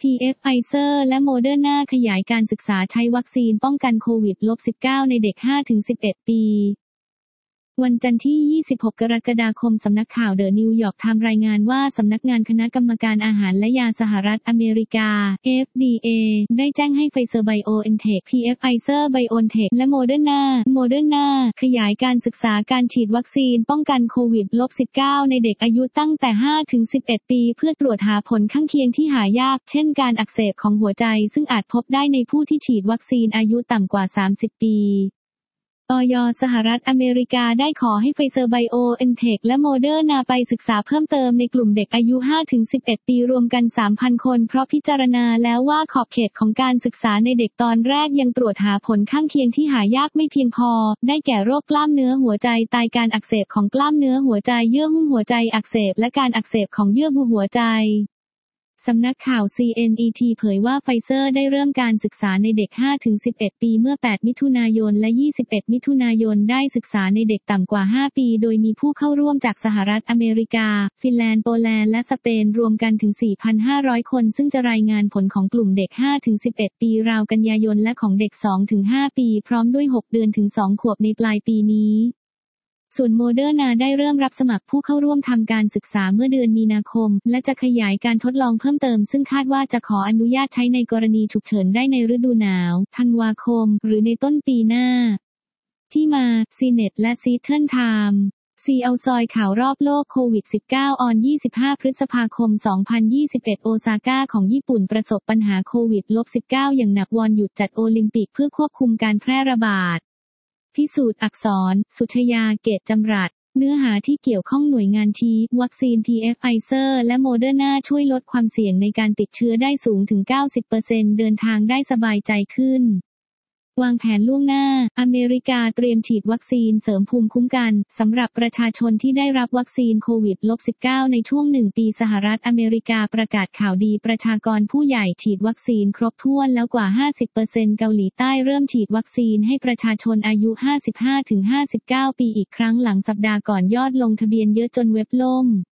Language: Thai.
PF ไฟเซอร์และโมเดอร์นาขยายการศึกษาใช้วัคซีนป้องกันโควิด -19 ในเด็ก 5-11 ปีวันจันทร์ที่ 26 กรกฎาคมสำนักข่าวเดอะนิวยอร์กไทม์รายงานว่าสำนักงานคณะกรรมการอาหารและยาสหรัฐอเมริกา FDA ได้แจ้งให้ไฟเซอร์ไบโอเอ็นเทค PF ไฟเซอร์ไบโอเทคและโมเดอร์นาขยายการศึกษาการฉีดวัคซีนป้องกันโควิด -19 ในเด็กอายุตั้งแต่ 5-11 ปีเพื่อตรวจหาผลข้างเคียงที่หายากเช่นการอักเสบของหัวใจซึ่งอาจพบได้ในผู้ที่ฉีดวัคซีนอายุต่ำกว่า 30 ปีอย.สหรัฐอเมริกาได้ขอให้ไฟเซอร์ไบโอเอ็นเทคและโมเดอร์นาไปศึกษาเพิ่มเติมในกลุ่มเด็กอายุ 5-11 ปีรวมกัน 3,000 คนเพราะพิจารณาแล้วว่าขอบเขตของการศึกษาในเด็กตอนแรกยังตรวจหาผลข้างเคียงที่หายากไม่เพียงพอได้แก่โรคกล้ามเนื้อหัวใจตายการอักเสบของกล้ามเนื้อหัวใจเยื่อหุ้มหัวใจอักเสบและการอักเสบของเยื่อบุหัวใจสำนักข่าว CNET เผยว่าไฟเซอร์ได้เริ่มการศึกษาในเด็ก 5-11 ปีเมื่อ 8 มิถุนายนและ 21 มิถุนายนได้ศึกษาในเด็กต่ำกว่า 5 ปีโดยมีผู้เข้าร่วมจากสหรัฐอเมริกา ฟินแลนด์ โปแลนด์และสเปนรวมกันถึง 4,500 คนซึ่งจะรายงานผลของกลุ่มเด็ก 5-11 ปีราวกันยายนและของเด็ก 2-5 ปีพร้อมด้วย 6 เดือนถึง 2 ขวบในปลายปีนี้ส่วนโมเดอร์นาได้เริ่มรับสมัครผู้เข้าร่วมทำการศึกษาเมื่อเดือนมีนาคมและจะขยายการทดลองเพิ่มเติมซึ่งคาดว่าจะขออนุญาตใช้ในกรณีฉุกเฉินได้ในฤดูหนาวธันวาคมหรือในต้นปีหน้าที่มา CNET และ Seattle Times เอาซอยข่าวรอบโลกโควิด -19 ออน 25 พฤษภาคม 2021 โอซาก้าของญี่ปุ่นประสบปัญหาโควิด -19 อย่างหนักวอนหยุดจัดโอลิมปิกเพื่อควบคุมการแพร่ระบาดพิสูจน์อักษร สุชยา เกตจำรัดเนื้อหาที่เกี่ยวข้องหน่วยงานชี้วัคซีน PF ไฟเซอร์และโมเดอร์นาช่วยลดความเสี่ยงในการติดเชื้อได้สูงถึง 90% เดินทางได้สบายใจขึ้นวางแผนล่วงหน้าอเมริกาเตรียมฉีดวัคซีนเสริมภูมิคุ้มกันสำหรับประชาชนที่ได้รับวัคซีนโควิด -19 ในช่วง1 ปีสหรัฐอเมริกาประกาศข่าวดีประชากรผู้ใหญ่ฉีดวัคซีนครบถ้วนแล้วกว่า 50% เกาหลีใต้เริ่มฉีดวัคซีนให้ประชาชนอายุ 55-59 ปีอีกครั้งหลังสัปดาห์ก่อนยอดลงทะเบียนเยอะจนเว็บล่ม